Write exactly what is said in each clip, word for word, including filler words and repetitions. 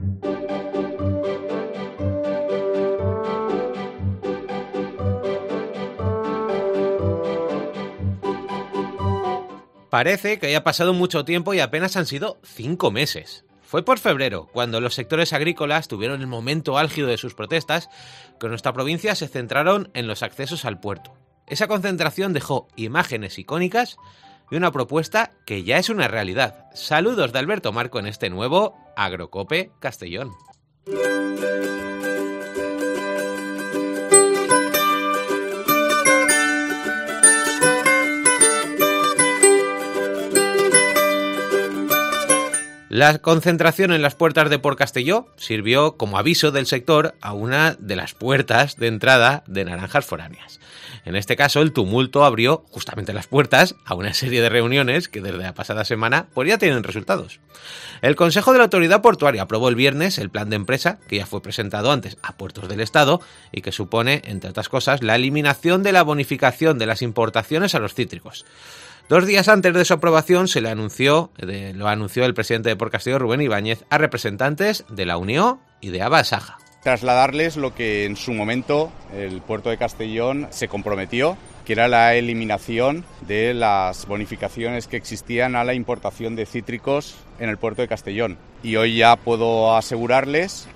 Parece que haya pasado mucho tiempo y apenas han sido cinco meses. Fue por febrero, cuando los sectores agrícolas tuvieron el momento álgido de sus protestas, que en nuestra provincia se centraron en los accesos al puerto. Esa concentración dejó imágenes icónicas y una propuesta que ya es una realidad. Saludos de Alberto Marco en este nuevo Agrocope Castellón. La concentración en las puertas de Port Castelló sirvió como aviso del sector a una de las puertas de entrada de naranjas foráneas. En este caso, el tumulto abrió justamente las puertas a una serie de reuniones que desde la pasada semana pues ya tienen resultados. El Consejo de la Autoridad Portuaria aprobó el viernes el plan de empresa que ya fue presentado antes a Puertos del Estado y que supone, entre otras cosas, la eliminación de la bonificación de las importaciones a los cítricos. Dos días antes de su aprobación se le anunció, de, lo anunció el presidente de Port Castelló, Rubén Ibáñez, a representantes de la Unió y de ABA Saja. Trasladarles lo que en su momento el puerto de Castellón se comprometió, que era la eliminación de las bonificaciones que existían a la importación de cítricos en el puerto de Castellón. Y hoy ya puedo asegurarles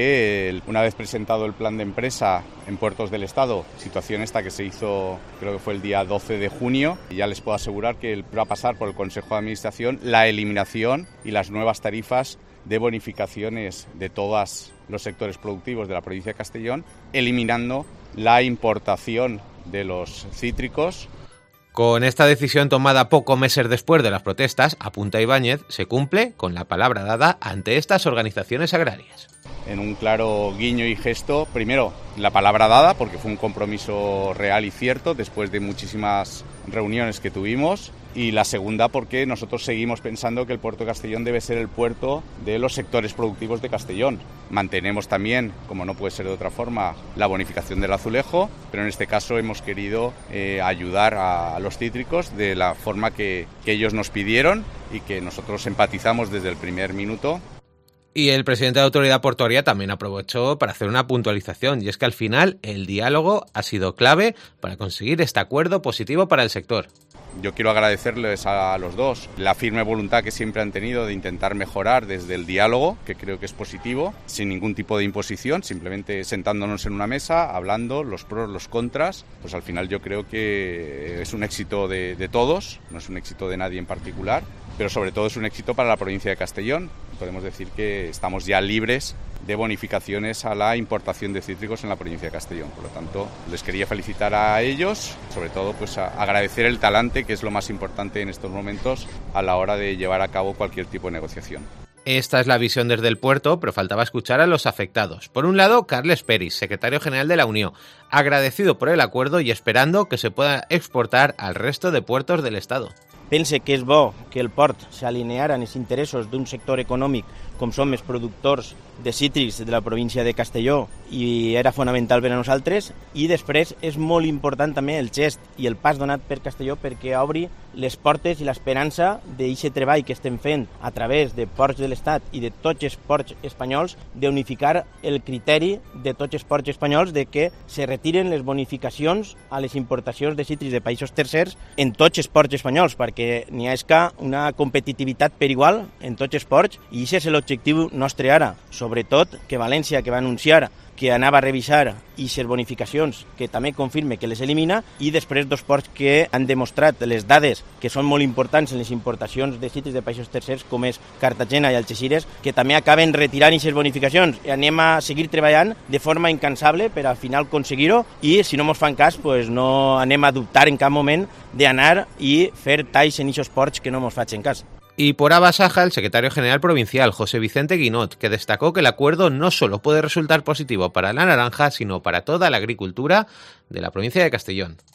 que una vez presentado el plan de empresa en Puertos del Estado, situación esta que se hizo, creo que fue el día doce de junio, ya les puedo asegurar que va a pasar por el Consejo de Administración la eliminación y las nuevas tarifas de bonificaciones de todos los sectores productivos de la provincia de Castellón, eliminando la importación de los cítricos. Con esta decisión tomada pocos meses después de las protestas, apunta Ibáñez, se cumple con la palabra dada ante estas organizaciones agrarias. En un claro guiño y gesto, primero la palabra dada, porque fue un compromiso real y cierto después de muchísimas reuniones que tuvimos, y la segunda porque nosotros seguimos pensando que el puerto de Castellón debe ser el puerto de los sectores productivos de Castellón. Mantenemos también, como no puede ser de otra forma, la bonificación del azulejo, pero en este caso hemos querido eh, ayudar a, a los cítricos de la forma que, que ellos nos pidieron y que nosotros empatizamos desde el primer minuto. Y el presidente de la Autoridad Portuaria también aprovechó para hacer una puntualización, y es que al final el diálogo ha sido clave para conseguir este acuerdo positivo para el sector. Yo quiero agradecerles a los dos la firme voluntad que siempre han tenido de intentar mejorar desde el diálogo, que creo que es positivo, sin ningún tipo de imposición, simplemente sentándonos en una mesa, hablando los pros, los contras. Pues al final yo creo que es un éxito de, de todos, no es un éxito de nadie en particular, pero sobre todo es un éxito para la provincia de Castellón. Podemos decir que estamos ya libres de bonificaciones a la importación de cítricos en la provincia de Castellón. Por lo tanto, les quería felicitar a ellos, sobre todo pues a agradecer el talante, que es lo más importante en estos momentos a la hora de llevar a cabo cualquier tipo de negociación. Esta es la visión desde el puerto, pero faltaba escuchar a los afectados. Por un lado, Carles Peris, secretario general de la Unió, agradecido por el acuerdo y esperando que se pueda exportar al resto de puertos del Estado. Pense que és bo que el port s'alineara en els interessos d'un sector econòmic com som els productors de cítrics de la província de Castelló i era fonamental per a nosaltres, i després és molt important també el gest i el pas donat per Castelló perquè obri les portes i l'esperança d'aquest treball que estem fent a través de ports de l'Estat i de tots els ports espanyols d'unificar el criteri de tots els ports espanyols de que se retiren les bonificacions a les importacions de cítrics de països tercers en tots els ports espanyols, perquè n'hi ha una competitivitat per igual en tots els ports i aquest és l'objectiu nostre ara. Sobretot que València, que va anunciar que anava a revisar aquestes bonificacions, que també confirme que les elimina, i després dos ports que han demostrat les dades que són molt importants en les importacions de cítrics de països tercers, com és Cartagena i Algeciras, que també acaben retirant aquestes bonificacions. I anem a seguir treballant de forma incansable per al final aconseguir-ho, i si no ens fan cas, pues no anem a dubtar en cap moment d'anar i fer talls en aquests ports que no ens facin cas. Y por ABA Saja, el secretario general provincial, José Vicente Guinot, que destacó que el acuerdo no solo puede resultar positivo para la naranja, sino para toda la agricultura de la provincia de Castellón.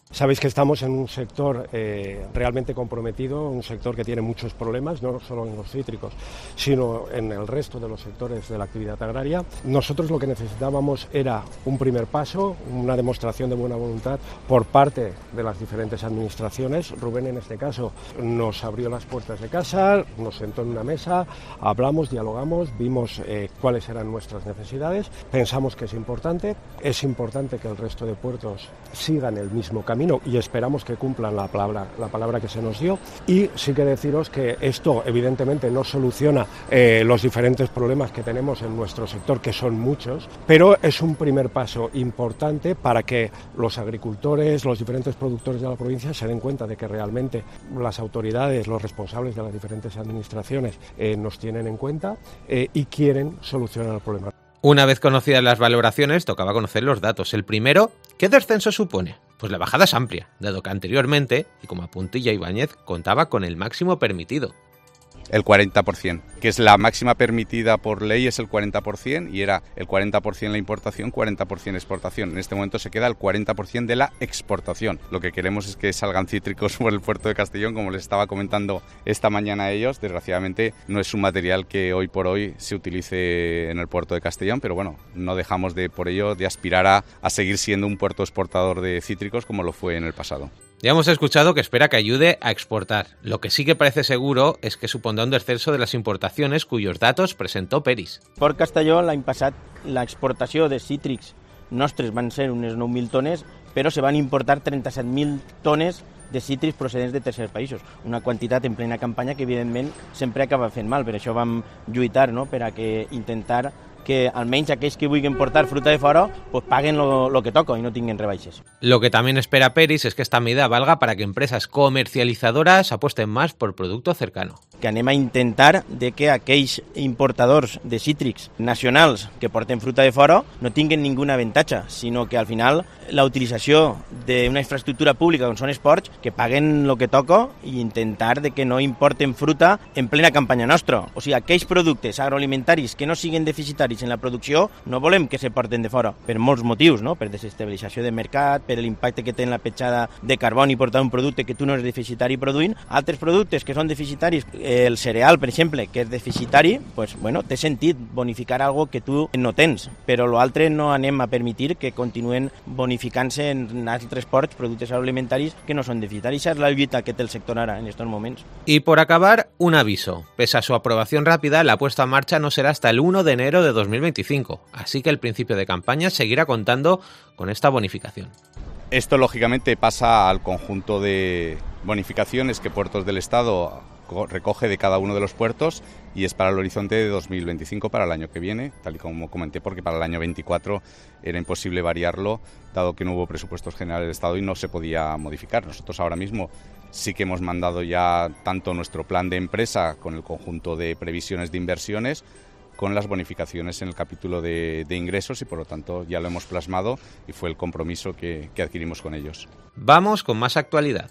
Sabéis que estamos en un sector eh, realmente comprometido, un sector que tiene muchos problemas, no solo en los cítricos, sino en el resto de los sectores de la actividad agraria. Nosotros lo que necesitábamos era un primer paso, una demostración de buena voluntad por parte de las diferentes administraciones. Rubén, en este caso, nos abrió las puertas de casa, nos sentó en una mesa, hablamos, dialogamos, vimos eh, cuáles eran nuestras necesidades, pensamos que es importante, es importante que el resto de puertos sigan el mismo camino y esperamos que cumplan la palabra, la palabra que se nos dio. Y sí que deciros que esto evidentemente no soluciona eh, los diferentes problemas que tenemos en nuestro sector, que son muchos, pero es un primer paso importante para que los agricultores, los diferentes productores de la provincia se den cuenta de que realmente las autoridades, los responsables de las diferentes administraciones eh, nos tienen en cuenta eh, y quieren solucionar el problema. Una vez conocidas las valoraciones, tocaba conocer los datos. El primero, ¿qué descenso supone? Pues la bajada es amplia, dado que anteriormente, y como apuntilla Ibáñez, contaba con el máximo permitido. El cuarenta por ciento, que es la máxima permitida por ley, es el cuarenta por ciento, y era el cuarenta por ciento la importación, cuarenta por ciento exportación. En este momento se queda el cuarenta por ciento de la exportación. Lo que queremos es que salgan cítricos por el puerto de Castellón, como les estaba comentando esta mañana a ellos. Desgraciadamente no es un material que hoy por hoy se utilice en el puerto de Castellón, pero bueno, no dejamos de por ello de aspirar a, a seguir siendo un puerto exportador de cítricos como lo fue en el pasado. Ya hemos escuchado que espera que ayude a exportar. Lo que sí que parece seguro es que supondrá un descenso de las importaciones, cuyos datos presentó Peris. Port Castelló l'any passat l'exportació de cítrics nostres van ser unes nou mil tones, però se van importar trenta-set mil tones de cítrics procedents de tercers països. Una quantitat en plena campanya que evidentment sempre acaba fent mal, per això vam lluitar, no?, per a que intentar que almenys aquells que vulguin portar fruta de fora pues paguen lo, lo que toca y no tinguin rebaixes. Lo que también espera Peris es que esta medida valga para que empresas comercializadoras apuesten más por producto cercano. Que anem a intentar de que aquells importadors de cítrics nacionals que porten fruta de fora no tinguin ningún avantatge, sinó que al final la utilització d'una infraestructura pública com són els ports, que paguen lo que toca i intentar de que no importen fruta en plena campanya nostra. O sigui, aquells productes agroalimentaris que no siguin deficitaris en la producció no volem que se porten de fora, per molts motius, no? Per desestabilització de mercat, per l'impacte que té en la petjada de carboni portar un producte que tu no eres deficitari produint. Altres productes que són deficitaris, el cereal, per exemple, que és deficitari, pues, bueno, té sentit bonificar algo que tu no tens, però l'altre no anem a permitir que continuen bonificant-se en altres ports productes agroalimentaris que no són deficitaris. Esa és la lluita que té el sector ara en estos moments. Y por acabar, un aviso. Pese a su aprobación rápida, la puesta en marcha no será hasta el uno de enero de dos mil veinticinco, así que el principio de campaña seguirá contando con esta bonificación. Esto lógicamente pasa al conjunto de bonificaciones que Puertos del Estado recoge de cada uno de los puertos y es para el horizonte de dos mil veinticinco, para el año que viene, tal y como comenté, porque para el año veinticuatro era imposible variarlo, dado que no hubo presupuestos generales del Estado y no se podía modificar. Nosotros ahora mismo sí que hemos mandado ya tanto nuestro plan de empresa con el conjunto de previsiones de inversiones, con las bonificaciones en el capítulo de, de ingresos y por lo tanto ya lo hemos plasmado y fue el compromiso que, que adquirimos con ellos. Vamos con más actualidad.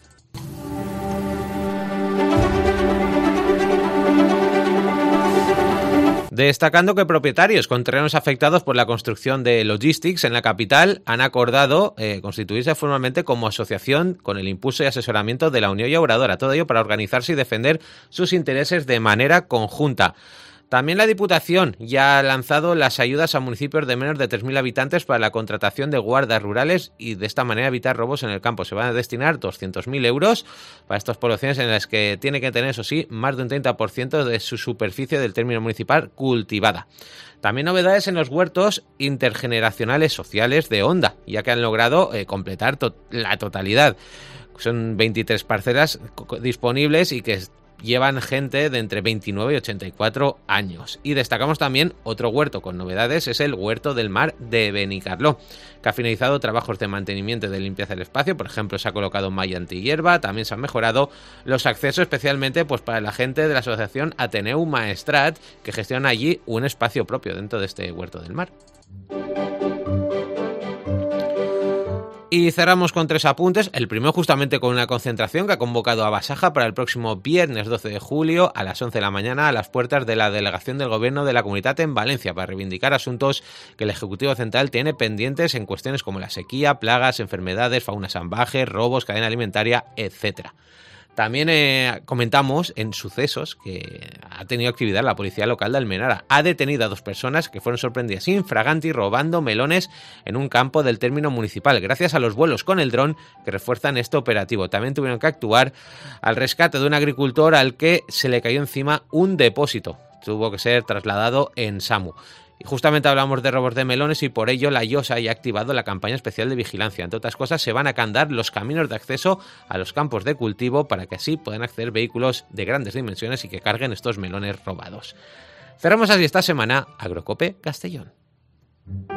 Destacando que propietarios con terrenos afectados por la construcción de Logistics en la capital han acordado eh, constituirse formalmente como asociación con el impulso y asesoramiento de la Unión Llauradora, todo ello para organizarse y defender sus intereses de manera conjunta. También la Diputación ya ha lanzado las ayudas a municipios de menos de tres mil habitantes para la contratación de guardas rurales y de esta manera evitar robos en el campo. Se van a destinar doscientos mil euros para estas poblaciones en las que tiene que tener, eso sí, más de un treinta por ciento de su superficie del término municipal cultivada. También novedades en los huertos intergeneracionales sociales de Onda, ya que han logrado eh, completar to- la totalidad. Son veintitrés parcelas disponibles y que llevan gente de entre veintinueve y ochenta y cuatro años. Y destacamos también otro huerto con novedades, es el Huerto del Mar de Benicarló, que ha finalizado trabajos de mantenimiento y de limpieza del espacio. Por ejemplo, se ha colocado malla antihierba, también se han mejorado los accesos, especialmente pues para la gente de la asociación Ateneu Maestrat, que gestiona allí un espacio propio dentro de este Huerto del Mar. Y cerramos con tres apuntes. El primero justamente con una concentración que ha convocado a Basaja para el próximo viernes doce de julio a las once de la mañana a las puertas de la delegación del Gobierno de la Comunitat en Valencia para reivindicar asuntos que el Ejecutivo Central tiene pendientes en cuestiones como la sequía, plagas, enfermedades, fauna salvaje, robos, cadena alimentaria, etcétera. También eh, comentamos en sucesos que ha tenido actividad la policía local de Almenara. Ha detenido a dos personas que fueron sorprendidas infraganti robando melones en un campo del término municipal, gracias a los vuelos con el dron que refuerzan este operativo. También tuvieron que actuar al rescate de un agricultor al que se le cayó encima un depósito. Tuvo que ser trasladado en SAMU. Y justamente hablamos de robos de melones y por ello la Llosa ya ha activado la campaña especial de vigilancia. Entre otras cosas, se van a candar los caminos de acceso a los campos de cultivo para que así puedan acceder vehículos de grandes dimensiones y que carguen estos melones robados. Cerramos así esta semana Agrocope Castellón.